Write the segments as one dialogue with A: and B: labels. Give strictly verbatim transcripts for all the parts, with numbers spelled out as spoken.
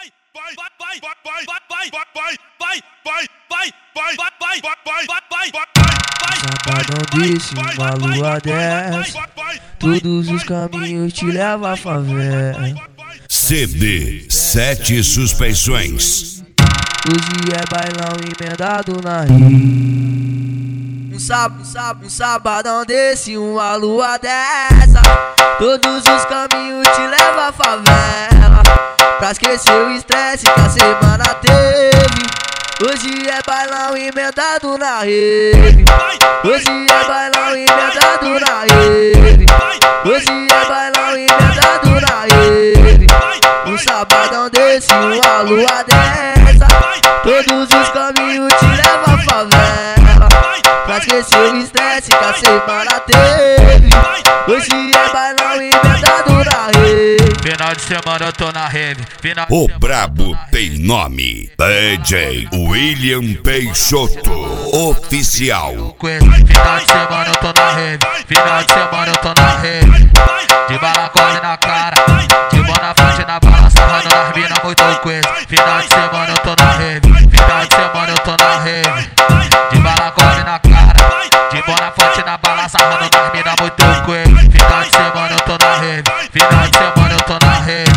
A: Sabadão desse, uma lua dessa, todos os caminhos te levam à favela.
B: C D Sete Suspeições.
A: Hoje é bailão emendado na rima. Um, sab, um, sab, um sabadão desse, uma lua dessa, todos os caminhos te levam à favela. Pra esquecer o estresse que a semana teve. Hoje é bailão emendado na rede. Hoje é bailão emendado na rede. Hoje é bailão emendado na rede. Um sabadão desse, uma lua dessa, todos os caminhos te levam à favela. Pra esquecer o estresse que a semana teve. Hoje é bailão emendado na rede.
C: Final de semana eu tô na rave.
B: O brabo tem nome: D J William Peixoto Oficial.
C: Final de semana eu tô na rave. Final de semana eu tô na rave. De bala corre na cara, de bona frente na bala, sarrando nas mina muito coisa. Final de semana eu tô na rave. Final de semana eu tô na rave. De bala corre na cara, de bona frente na bala, sarrando nas mina muito coisa. Final de semana eu tô na rave. Final de semana eu tô na rave.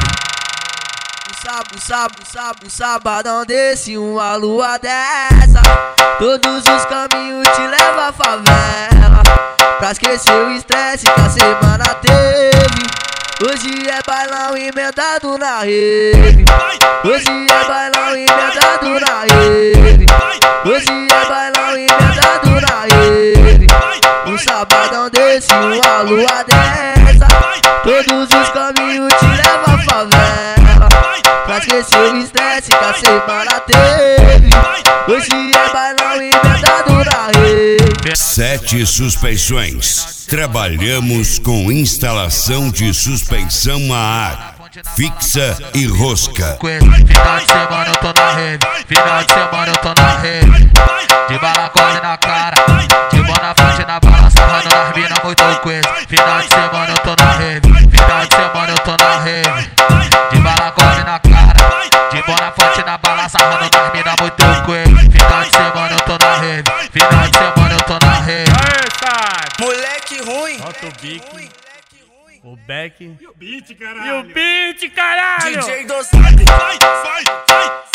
A: Um sab, um sab, um sab, um sabadão desse, uma lua dessa, todos os caminhos te levam à favela. Pra esquecer o estresse que a semana teve. Hoje é bailão emendado na rede. Hoje é bailão emendado na rede. Hoje é bailão emendado na rede. Um sabadão desse, uma lua dessa, todos os caminhos te levam à favela. Pra esquecer o estresse que a semana teve. Hoje é bailão emendado na rede.
B: Sete Suspeições. Trabalhamos com instalação de suspensão a ar, fixa e rosca.
C: Final de semana eu tô na rave. Final de semana eu tô na rave. De bala corre na cara, de bona frente na bala, sarrando nas mina muito coisa. Final de semana eu tô na rave. Final de semana eu tô na rave. De bala corre na cara, de bona frente na bala, sarrando nas mina muito coisa. Final de semana eu tô na rave. Final de semana eu tô na rave.
D: Moleque ruim.
E: Solta o bique, o back
F: E o beat, caralho.
E: e o beat, caralho!
D: D J Dosado.
F: Vai, vai, vai.